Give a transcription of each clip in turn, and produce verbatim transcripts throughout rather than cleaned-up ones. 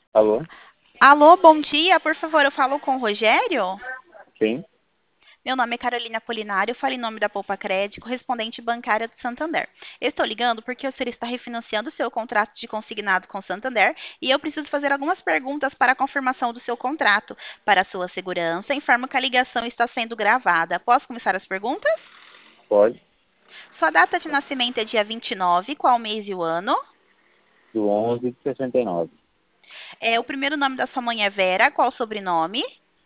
Alô? Alô, bom dia. Por favor, eu falo com o Rogério? Sim, Meu nome é Carolina Polinário, eu falo em nome da Poupa Crédito, correspondente bancária do Santander. Eu estou ligando porque o senhor está refinanciando o seu contrato de consignado com o Santander e eu preciso fazer algumas perguntas para a confirmação do seu contrato. Para a sua segurança, informo que a ligação está sendo gravada. Posso começar as perguntas? pode. Sua data de nascimento é dia vinte e nove, qual mês e o ano? Do onze de sessenta e nove. É, o primeiro nome da sua mãe é Vera, qual o sobrenome?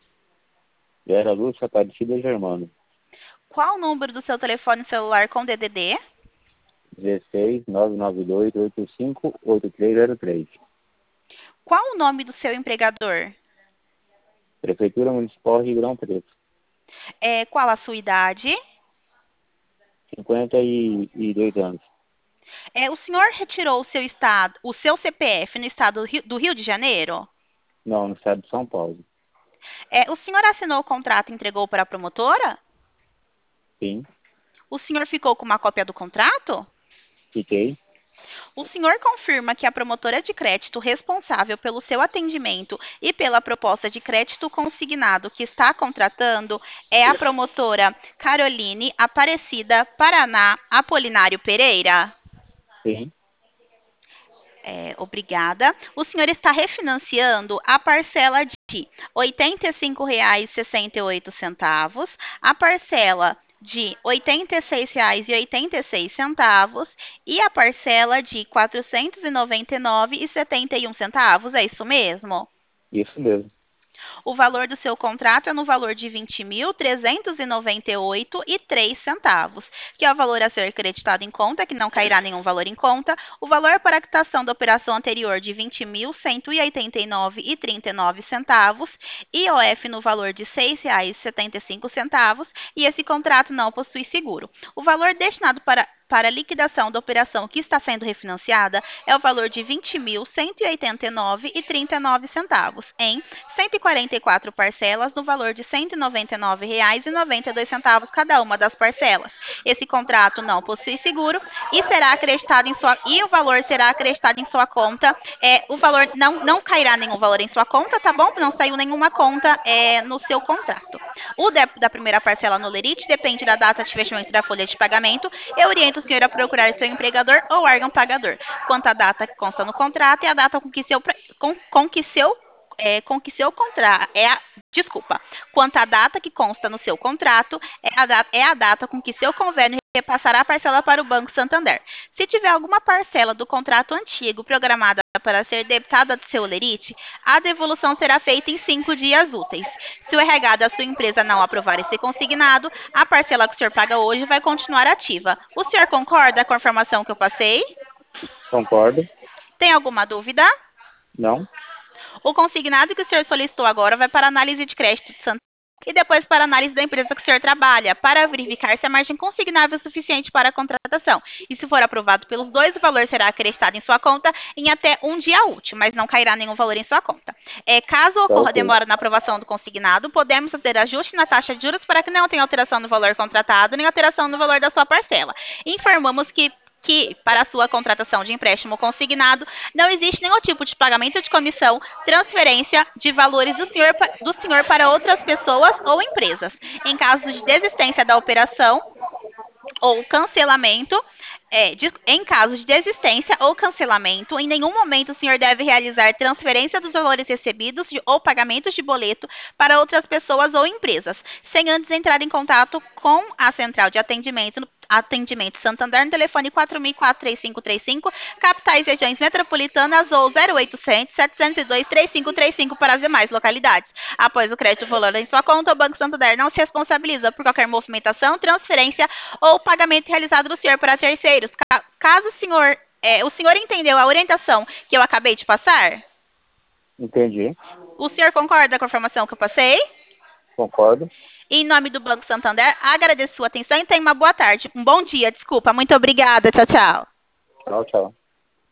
Vera Lúcia Aparecida Germano. Qual o número do seu telefone celular com D D D? dezesseis, nove nove dois, oito cinco, oito três zero três. Qual o nome do seu empregador? Prefeitura Municipal de Ribeirão Preto. É, qual a sua idade? cinquenta e dois anos. É, o senhor retirou o seu estado, o seu C P F no estado do Rio, do Rio de Janeiro? Não, no estado de São Paulo. É, o senhor assinou o contrato e entregou para a promotora? Sim, O senhor ficou com uma cópia do contrato? fiquei. O senhor confirma que a promotora de crédito responsável pelo seu atendimento e pela proposta de crédito consignado que está contratando é a promotora Caroline Aparecida Paraná Apolinário Pereira? Sim, É, obrigada. O senhor está refinanciando a parcela de R$ oitenta e cinco reais e sessenta e oito centavos, a parcela de R$ oitenta e seis reais e oitenta e seis centavos e a parcela de R$ quatrocentos e noventa e nove reais e setenta e um centavos. É isso mesmo? isso mesmo. O valor do seu contrato é no valor de vinte mil trezentos e noventa e oito e três centavos, que é o valor a ser creditado em conta, que não cairá nenhum valor em conta. O valor para a quitação da operação anterior de vinte mil cento e oitenta e nove e trinta e nove centavos, I O F no valor de R$ seis reais e setenta e cinco centavos, e esse contrato não possui seguro. O valor destinado para para a liquidação da operação que está sendo refinanciada é o valor de vinte mil cento e oitenta e nove e trinta e nove centavos em cento e quarenta e quatro parcelas no valor de cento e noventa e nove reais e noventa e dois centavos cada uma das parcelas. Esse contrato não possui seguro e será acreditado em sua e o valor será acreditado em sua conta. É, o valor não não cairá nenhum valor em sua conta, tá bom? Não saiu nenhuma conta é, no seu contrato. O débito da primeira parcela no Lerite depende da data de fechamento da folha de pagamento. Eu oriento o senhor a procurar seu empregador ou órgão pagador. Quanto à data que consta no contrato e a data com que seu, com, com que seu é, com que seu contrato é a, desculpa, quanto à data que consta no seu contrato é a, data, é a data com que seu convênio repassará a parcela para o Banco Santander. Se tiver alguma parcela do contrato antigo programada para ser debitada do seu lerite, a devolução será feita em cinco dias úteis. Se o R H da sua empresa não aprovar esse consignado, a parcela que o senhor paga hoje vai continuar ativa. O senhor concorda com a informação que eu passei? Concordo. Tem alguma dúvida? Não? O consignado que o senhor solicitou agora vai para análise de crédito de Santander e depois para análise da empresa que o senhor trabalha, para verificar se a margem consignável é suficiente para a contratação. E se for aprovado pelos dois, o valor será acreditado em sua conta em até um dia útil, mas não cairá nenhum valor em sua conta. É, caso Tá ocorra ok. demora na aprovação do consignado, podemos fazer ajuste na taxa de juros para que não tenha alteração no valor contratado, nem alteração no valor da sua parcela. Informamos que que, para a sua contratação de empréstimo consignado, não existe nenhum tipo de pagamento de comissão, transferência de valores do senhor, do senhor para outras pessoas ou empresas. Em caso de desistência da operação ou cancelamento, é, de, em caso de desistência ou cancelamento, em nenhum momento o senhor deve realizar transferência dos valores recebidos de, ou pagamentos de boleto para outras pessoas ou empresas, sem antes entrar em contato com a central de atendimento Atendimento Santander no telefone quatro mil e quatro, três cinco três cinco, capitais e regiões metropolitanas ou zero oitocentos, setecentos e dois, três cinco três cinco para as demais localidades. Após o crédito valor em sua conta, o Banco Santander não se responsabiliza por qualquer movimentação, transferência ou pagamento realizado do senhor para terceiros. Caso o senhor, é, o senhor entendeu a orientação que eu acabei de passar? Entendi. O senhor concorda com a informação que eu passei? Concordo. Em nome do Banco Santander, agradeço sua atenção e tenha uma boa tarde. Um bom dia, desculpa. Muito obrigada. Tchau, tchau. Tchau, tchau.